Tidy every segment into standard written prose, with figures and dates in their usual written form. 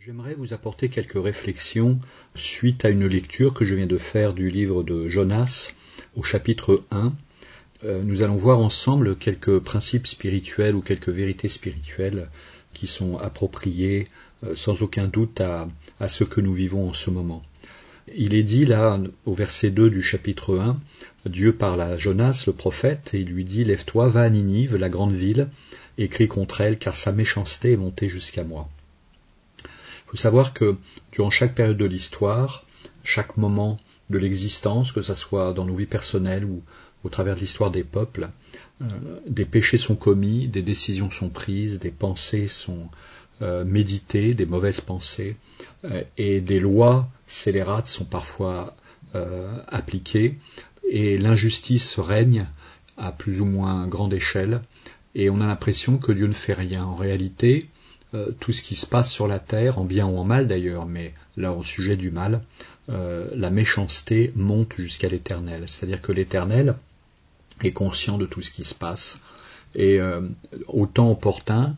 J'aimerais vous apporter quelques réflexions suite à une lecture que je viens de faire du livre de Jonas au chapitre 1. Nous allons voir ensemble quelques principes spirituels ou quelques vérités spirituelles qui sont appropriées sans aucun doute à ce que nous vivons en ce moment. Il est dit là, au verset 2 du chapitre 1, Dieu parle à Jonas, le prophète, et il lui dit « Lève-toi, va à Ninive, la grande ville, et crie contre elle, car sa méchanceté est montée jusqu'à moi. » Il faut savoir que durant chaque période de l'histoire, chaque moment de l'existence, que ce soit dans nos vies personnelles ou au travers de l'histoire des peuples, des péchés sont commis, des décisions sont prises, des pensées sont méditées, des mauvaises pensées, et des lois scélérates sont parfois appliquées, et l'injustice règne à plus ou moins grande échelle, et on a l'impression que Dieu ne fait rien. En réalité, tout ce qui se passe sur la terre, en bien ou en mal d'ailleurs, mais là au sujet du mal, la méchanceté monte jusqu'à l'Éternel. C'est-à-dire que l'Éternel est conscient de tout ce qui se passe, et au temps opportun,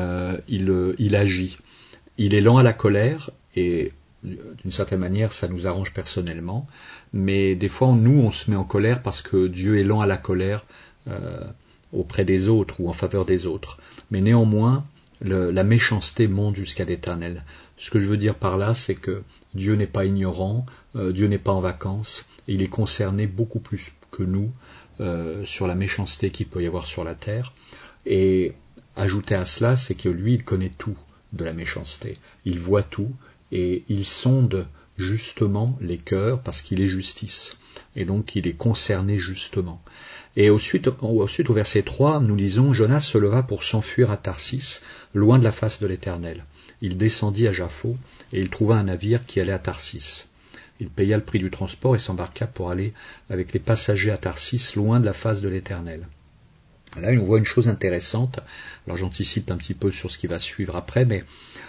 il agit. Il est lent à la colère, et d'une certaine manière ça nous arrange personnellement, mais des fois nous on se met en colère parce que Dieu est lent à la colère auprès des autres ou en faveur des autres. Mais néanmoins, la méchanceté monte jusqu'à l'Éternel. Ce que je veux dire par là, c'est que Dieu n'est pas ignorant, Dieu n'est pas en vacances, et il est concerné beaucoup plus que nous sur la méchanceté qu'il peut y avoir sur la terre. Et ajouter à cela, c'est que lui, il connaît tout de la méchanceté. Il voit tout, et il sonde justement les cœurs parce qu'il est justice. Et donc il est concerné justement. Et ensuite, au verset 3, nous lisons « Jonas se leva pour s'enfuir à Tarsis, loin de la face de l'Éternel. Il descendit à Jaffo, et il trouva un navire qui allait à Tarsis. Il paya le prix du transport et s'embarqua pour aller avec les passagers à Tarsis, loin de la face de l'Éternel. » Là, on voit une chose intéressante. Alors j'anticipe un petit peu sur ce qui va suivre après, mais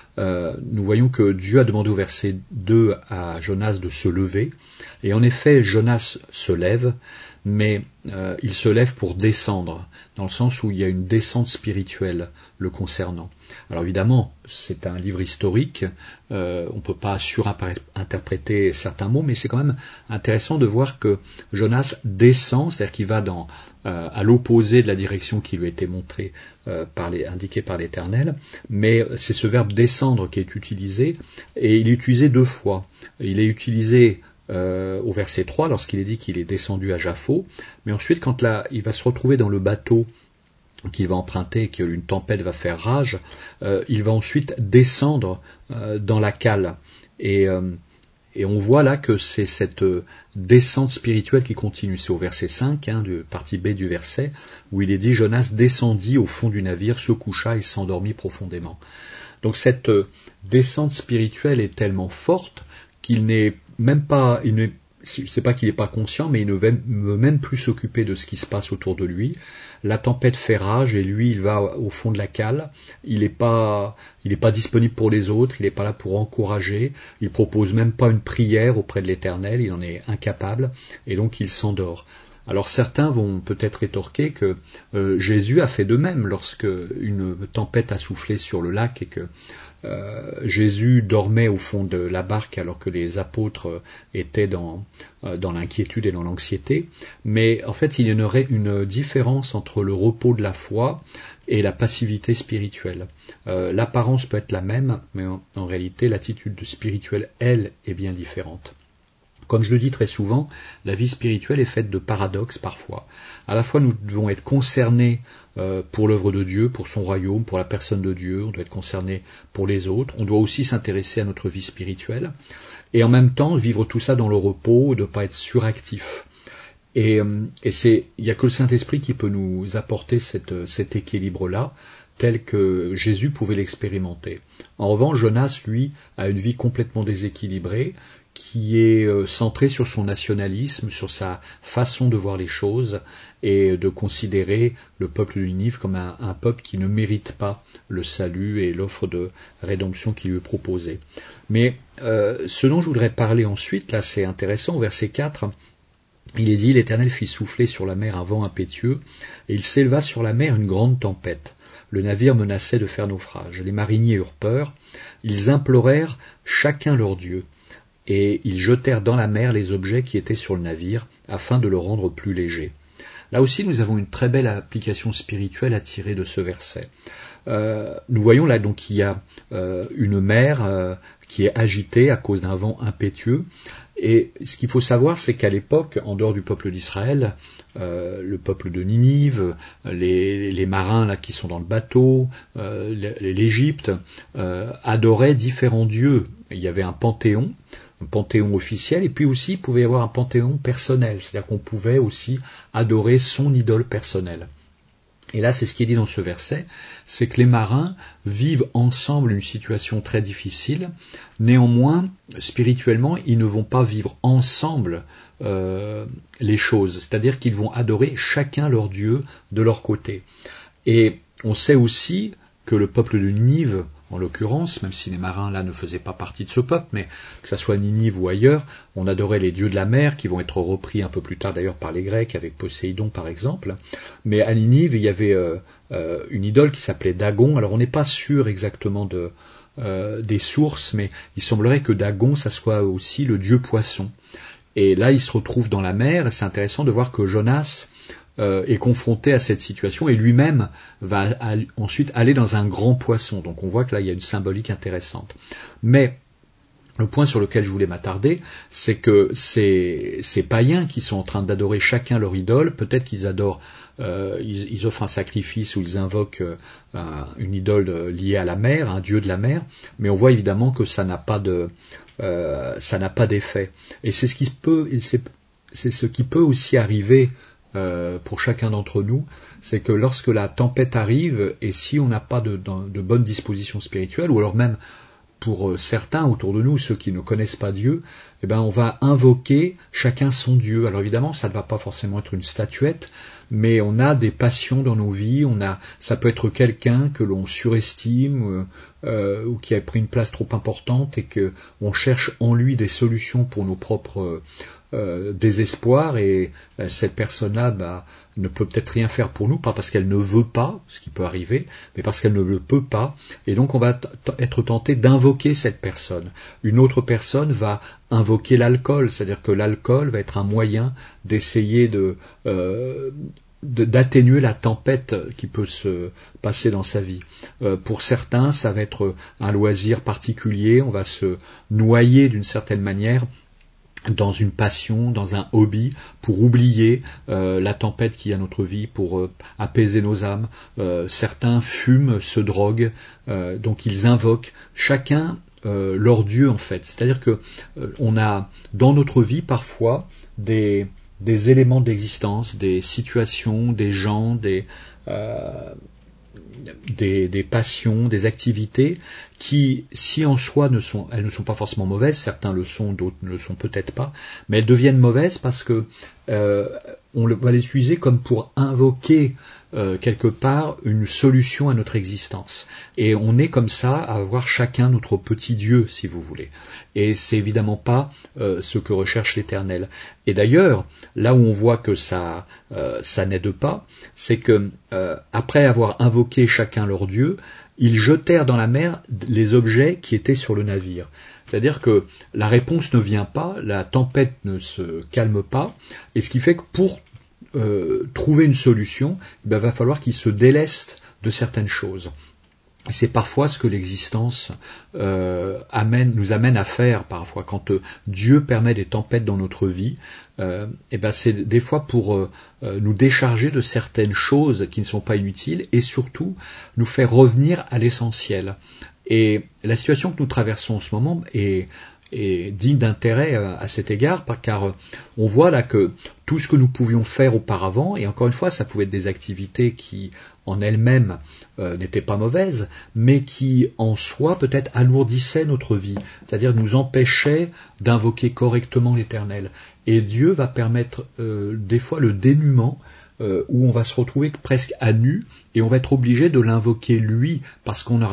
nous voyons que Dieu a demandé au verset 2 à Jonas de se lever, et en effet, Jonas se lève, mais il se lève pour descendre, dans le sens où il y a une descente spirituelle le concernant. Alors évidemment, c'est un livre historique, on ne peut pas surinterpréter certains mots, mais c'est quand même intéressant de voir que Jonas descend, c'est-à-dire qu'il va à l'opposé de la direction qui lui a été montrée, indiquée par l'Éternel, mais c'est ce verbe descendre qui est utilisé, et il est utilisé deux fois. Il est utilisé au verset 3, lorsqu'il est dit qu'il est descendu à Jaffo, mais ensuite quand il va se retrouver dans le bateau qu'il va emprunter et qu'une tempête va faire rage, il va ensuite descendre dans la cale, et on voit là que c'est cette descente spirituelle qui continue. C'est au verset 5, de partie B du verset, où il est dit « Jonas descendit au fond du navire, se coucha et s'endormit profondément ». Donc cette descente spirituelle est tellement forte qu'il n'est même pas, c'est pas qu'il n'est pas conscient, mais il ne veut même plus s'occuper de ce qui se passe autour de lui. La tempête fait rage et lui, il va au fond de la cale. Il n'est pas disponible pour les autres, il n'est pas là pour encourager. Il propose même pas une prière auprès de l'Éternel, il en est incapable, et donc il s'endort. Alors certains vont peut-être rétorquer que Jésus a fait de même lorsque une tempête a soufflé sur le lac et que Jésus dormait au fond de la barque alors que les apôtres étaient dans l'inquiétude et dans l'anxiété. Mais en fait, il y en aurait une différence entre le repos de la foi et la passivité spirituelle. L'apparence peut être la même, mais en réalité, l'attitude spirituelle, elle, est bien différente. Comme je le dis très souvent, la vie spirituelle est faite de paradoxes parfois. À la fois, nous devons être concernés pour l'œuvre de Dieu, pour son royaume, pour la personne de Dieu, on doit être concernés pour les autres, on doit aussi s'intéresser à notre vie spirituelle, et en même temps vivre tout ça dans le repos, de ne pas être suractif. Et il n'y a que le Saint-Esprit qui peut nous apporter cet équilibre-là, tel que Jésus pouvait l'expérimenter. En revanche, Jonas, lui, a une vie complètement déséquilibrée, qui est centré sur son nationalisme, sur sa façon de voir les choses et de considérer le peuple de Ninive comme un peuple qui ne mérite pas le salut et l'offre de rédemption qui lui est proposée. Mais ce dont je voudrais parler ensuite, là c'est intéressant, au verset 4, il est dit « L'Éternel fit souffler sur la mer un vent impétueux, et il s'éleva sur la mer une grande tempête. Le navire menaçait de faire naufrage. Les mariniers eurent peur. Ils implorèrent chacun leur Dieu. Et ils jetèrent dans la mer les objets qui étaient sur le navire, afin de le rendre plus léger. Là aussi, nous avons une très belle application spirituelle à tirer de ce verset. Nous voyons là donc qu'il y a une mer qui est agitée à cause d'un vent impétueux. Et ce qu'il faut savoir, c'est qu'à l'époque, en dehors du peuple d'Israël, le peuple de Ninive, les marins là qui sont dans le bateau, l'Égypte, adoraient différents dieux. Il y avait un panthéon officiel, et puis aussi il pouvait y avoir un panthéon personnel, c'est-à-dire qu'on pouvait aussi adorer son idole personnelle. Et là, c'est ce qui est dit dans ce verset, c'est que les marins vivent ensemble une situation très difficile, néanmoins, spirituellement, ils ne vont pas vivre ensemble les choses, c'est-à-dire qu'ils vont adorer chacun leur Dieu de leur côté. Et on sait aussi que le peuple de Ninive, en l'occurrence, même si les marins là ne faisaient pas partie de ce peuple, mais que ça soit Ninive ou ailleurs, on adorait les dieux de la mer, qui vont être repris un peu plus tard d'ailleurs par les Grecs, avec Poséidon par exemple. Mais à Ninive, il y avait une idole qui s'appelait Dagon. Alors on n'est pas sûr exactement des sources, mais il semblerait que Dagon, ça soit aussi le dieu poisson. Et là, il se retrouve dans la mer, et c'est intéressant de voir que Jonas est confronté à cette situation et lui-même va ensuite aller dans un grand poisson. Donc on voit que là il y a une symbolique intéressante. Mais le point sur lequel je voulais m'attarder, c'est que ces païens qui sont en train d'adorer chacun leur idole, peut-être qu'ils adorent, ils offrent un sacrifice ou ils invoquent une idole liée à la mer, un dieu de la mer, mais on voit évidemment que ça n'a pas d'effet. Et c'est ce qui peut aussi arriver pour chacun d'entre nous, c'est que lorsque la tempête arrive, et si on n'a pas de bonnes dispositions spirituelles, ou alors même pour certains autour de nous, ceux qui ne connaissent pas Dieu, eh ben on va invoquer chacun son Dieu. Alors évidemment, ça ne va pas forcément être une statuette, mais on a des passions dans nos vies, ça peut être quelqu'un que l'on surestime ou qui a pris une place trop importante et que on cherche en lui des solutions pour nos propres désespoir, et cette personne-là ne peut peut-être rien faire pour nous, pas parce qu'elle ne veut pas, ce qui peut arriver, mais parce qu'elle ne le peut pas, et donc on va être tenté d'invoquer cette personne. Une autre personne va invoquer l'alcool, c'est-à-dire que l'alcool va être un moyen d'essayer d'atténuer la tempête qui peut se passer dans sa vie. Pour certains, ça va être un loisir particulier, on va se noyer d'une certaine manière dans une passion, dans un hobby, pour oublier la tempête qu'il y a dans notre vie, pour apaiser nos âmes. Certains fument, se droguent, donc ils invoquent chacun leur Dieu en fait. C'est-à-dire que on a dans notre vie parfois des éléments d'existence, des situations, des gens, des passions, des activités qui, si en soi elles ne sont pas forcément mauvaises, certains le sont, d'autres ne le sont peut-être pas, mais elles deviennent mauvaises parce que on va les utiliser comme pour invoquer quelque part une solution à notre existence. Et on est comme ça à avoir chacun notre petit Dieu, si vous voulez. Et c'est évidemment pas ce que recherche l'Éternel. Et d'ailleurs, là où on voit que ça n'aide pas, c'est que après avoir invoqué chacun leur Dieu, ils jetèrent dans la mer les objets qui étaient sur le navire. C'est-à-dire que la réponse ne vient pas, la tempête ne se calme pas, et ce qui fait que pour trouver une solution, il va falloir qu'ils se délestent de certaines choses. Et c'est parfois ce que l'existence nous amène à faire parfois. Quand Dieu permet des tempêtes dans notre vie, c'est des fois pour nous décharger de certaines choses qui ne sont pas inutiles et surtout nous faire revenir à l'essentiel. Et la situation que nous traversons en ce moment est digne d'intérêt à cet égard, car on voit là que tout ce que nous pouvions faire auparavant, et encore une fois ça pouvait être des activités qui en elles-mêmes n'étaient pas mauvaises, mais qui en soi peut-être alourdissaient notre vie, c'est-à-dire nous empêchaient d'invoquer correctement l'Éternel. Et Dieu va permettre des fois le dénuement, où on va se retrouver presque à nu, et on va être obligé de l'invoquer lui, parce qu'on n'aura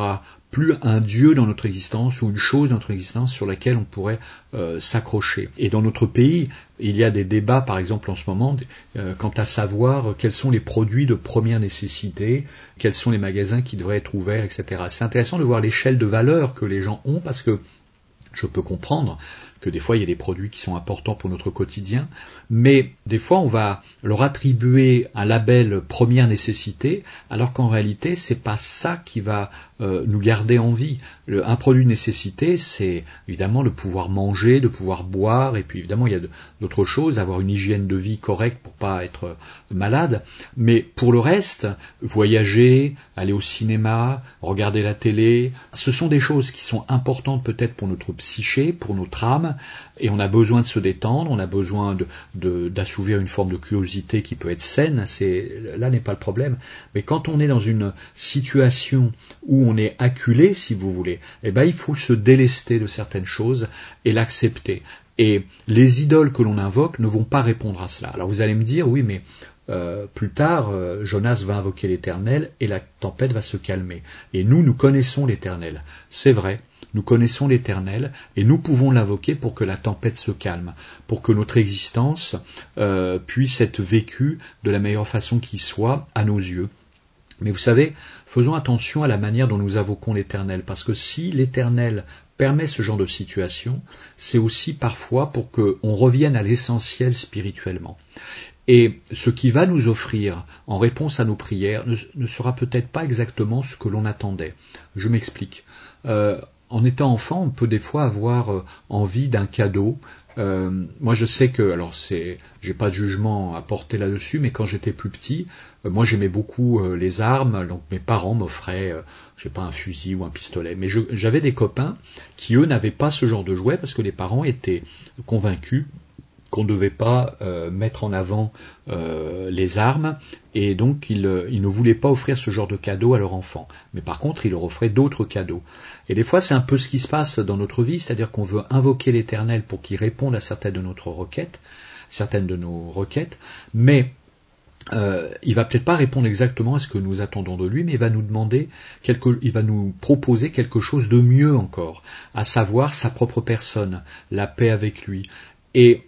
plus un Dieu dans notre existence ou une chose dans notre existence sur laquelle on pourrait s'accrocher. Et dans notre pays, il y a des débats, par exemple en ce moment, quant à savoir quels sont les produits de première nécessité, quels sont les magasins qui devraient être ouverts, etc. C'est intéressant de voir l'échelle de valeur que les gens ont, parce que je peux comprendre que des fois il y a des produits qui sont importants pour notre quotidien, mais des fois on va leur attribuer un label première nécessité, alors qu'en réalité c'est pas ça qui va nous garder en vie. Un produit de nécessité, c'est évidemment de pouvoir manger, de pouvoir boire, et puis évidemment il y a d'autres choses, avoir une hygiène de vie correcte pour pas être malade, mais pour le reste, voyager, aller au cinéma, regarder la télé, ce sont des choses qui sont importantes peut-être pour notre psyché, pour notre âme, et on a besoin de se détendre, on a besoin d'assouvir une forme de curiosité qui peut être saine, là n'est pas le problème. Mais quand on est dans une situation où on est acculé, si vous voulez, eh ben il faut se délester de certaines choses et l'accepter. Et les idoles que l'on invoque ne vont pas répondre à cela. Alors vous allez me dire, oui, mais plus tard, Jonas va invoquer l'Éternel et la tempête va se calmer. Et nous connaissons l'Éternel. C'est vrai, nous connaissons l'Éternel et nous pouvons l'invoquer pour que la tempête se calme, pour que notre existence puisse être vécue de la meilleure façon qui soit à nos yeux. Mais vous savez, faisons attention à la manière dont nous invoquons l'Éternel, parce que si l'Éternel permet ce genre de situation, c'est aussi parfois pour qu'on revienne à l'essentiel spirituellement. Et ce qui va nous offrir en réponse à nos prières ne sera peut-être pas exactement ce que l'on attendait. Je m'explique. En étant enfant, on peut des fois avoir envie d'un cadeau. Moi je sais que, alors j'ai pas de jugement à porter là-dessus, mais quand j'étais plus petit, moi j'aimais beaucoup les armes, donc mes parents m'offraient, je sais pas, un fusil ou un pistolet. Mais j'avais des copains qui eux n'avaient pas ce genre de jouet parce que les parents étaient convaincus qu'on ne devait pas mettre en avant les armes, et donc ils ne voulaient pas offrir ce genre de cadeau à leur enfant. Mais par contre, ils leur offraient d'autres cadeaux. Et des fois, c'est un peu ce qui se passe dans notre vie, c'est-à-dire qu'on veut invoquer l'Éternel pour qu'il réponde à certaines de nos requêtes, mais il va peut-être pas répondre exactement à ce que nous attendons de lui, mais il va nous proposer quelque chose de mieux encore, à savoir sa propre personne, la paix avec lui. Et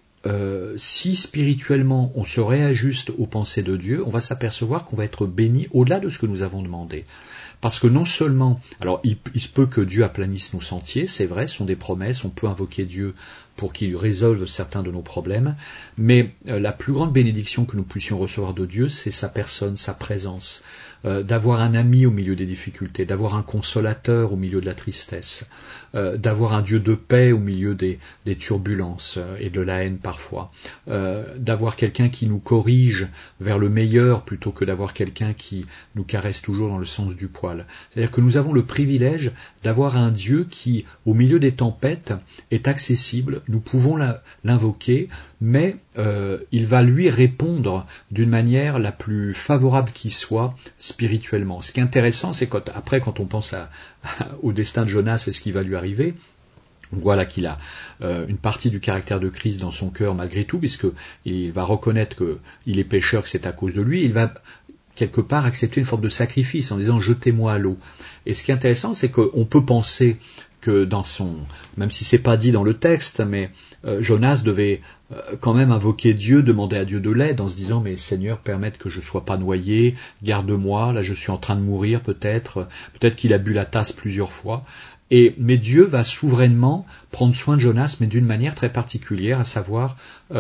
si spirituellement on se réajuste aux pensées de Dieu, on va s'apercevoir qu'on va être béni au-delà de ce que nous avons demandé. Parce que non seulement, alors il se peut que Dieu aplanisse nos sentiers, c'est vrai, ce sont des promesses, on peut invoquer Dieu pour qu'il résolve certains de nos problèmes, mais la plus grande bénédiction que nous puissions recevoir de Dieu, c'est sa personne, sa présence, d'avoir un ami au milieu des difficultés, d'avoir un consolateur au milieu de la tristesse, d'avoir un Dieu de paix au milieu des turbulences et de la haine parfois, d'avoir quelqu'un qui nous corrige vers le meilleur plutôt que d'avoir quelqu'un qui nous caresse toujours dans le sens du poil. C'est-à-dire que nous avons le privilège d'avoir un Dieu qui, au milieu des tempêtes, est accessible, nous pouvons l'invoquer, mais il va lui répondre d'une manière la plus favorable qui soit spirituellement. Ce qui est intéressant, c'est quand on pense au destin de Jonas et ce qui va lui arriver, on voit là qu'il a une partie du caractère de Christ dans son cœur malgré tout, puisqu'il va reconnaître qu'il est pécheur, que c'est à cause de lui, il va quelque part accepter une forme de sacrifice en disant « jetez-moi à l'eau ». Et ce qui est intéressant, c'est qu'on peut penser que même si c'est pas dit dans le texte, mais Jonas devait quand même invoquer Dieu, demander à Dieu de l'aide en se disant mais Seigneur, permette que je sois pas noyé, garde-moi, là je suis en train de mourir peut-être qu'il a bu la tasse plusieurs fois. Mais Dieu va souverainement prendre soin de Jonas, mais d'une manière très particulière, à savoir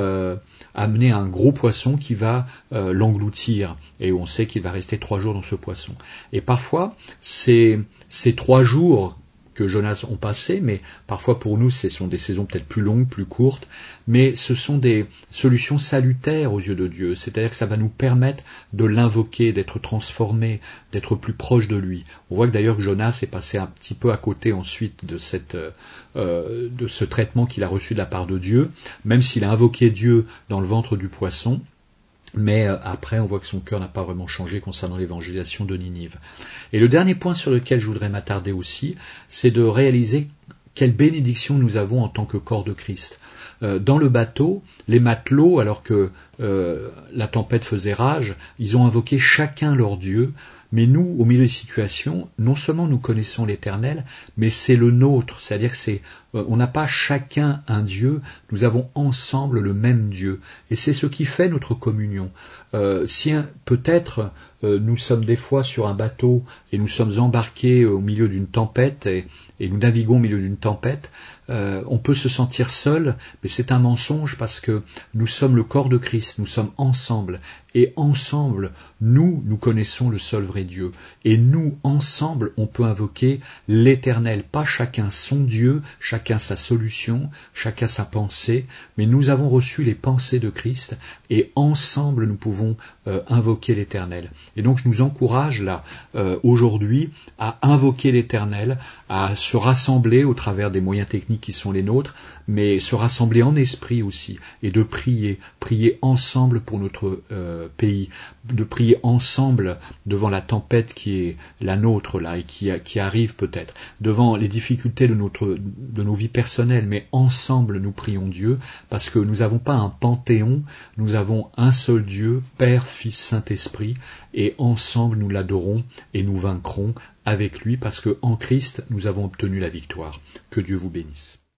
amener un gros poisson qui va l'engloutir. Et on sait qu'il va rester 3 jours dans ce poisson. Et parfois, ces 3 jours que Jonas ont passé, mais parfois pour nous ce sont des saisons peut-être plus longues, plus courtes, mais ce sont des solutions salutaires aux yeux de Dieu, c'est-à-dire que ça va nous permettre de l'invoquer, d'être transformé, d'être plus proche de lui. On voit que d'ailleurs Jonas est passé un petit peu à côté ensuite de ce traitement qu'il a reçu de la part de Dieu, même s'il a invoqué Dieu dans le ventre du poisson. Mais après, on voit que son cœur n'a pas vraiment changé concernant l'évangélisation de Ninive. Et le dernier point sur lequel je voudrais m'attarder aussi, c'est de réaliser quelle bénédiction nous avons en tant que corps de Christ. Dans le bateau, les matelots, alors que la tempête faisait rage, ils ont invoqué chacun leur Dieu, Mais nous, au milieu des situations, non seulement nous connaissons l'Éternel, mais c'est le nôtre, c'est-à-dire que on n'a pas chacun un Dieu, nous avons ensemble le même Dieu. Et c'est ce qui fait notre communion. Si peut-être nous sommes des fois sur un bateau et nous sommes embarqués au milieu d'une tempête et nous naviguons au milieu d'une tempête, on peut se sentir seul, mais c'est un mensonge parce que nous sommes le corps de Christ, nous sommes ensemble, et ensemble, nous connaissons le seul vrai Dieu, et nous, ensemble, on peut invoquer l'Éternel, pas chacun son Dieu, chacun sa solution, chacun sa pensée, mais nous avons reçu les pensées de Christ, et ensemble, nous pouvons invoquer l'Éternel. Et donc, je nous encourage là, aujourd'hui, à invoquer l'Éternel, à se rassembler au travers des moyens techniques qui sont les nôtres, mais se rassembler en esprit aussi, et de prier ensemble pour notre pays, de prier ensemble devant la tempête qui est la nôtre là, et qui arrive peut-être, devant les difficultés de nos vies personnelles, mais ensemble nous prions Dieu, parce que nous n'avons pas un panthéon, nous avons un seul Dieu, Père, Fils, Saint-Esprit, et ensemble nous l'adorons et nous vaincrons avec lui, parce que en Christ nous avons obtenu la victoire. Que Dieu vous bénisse.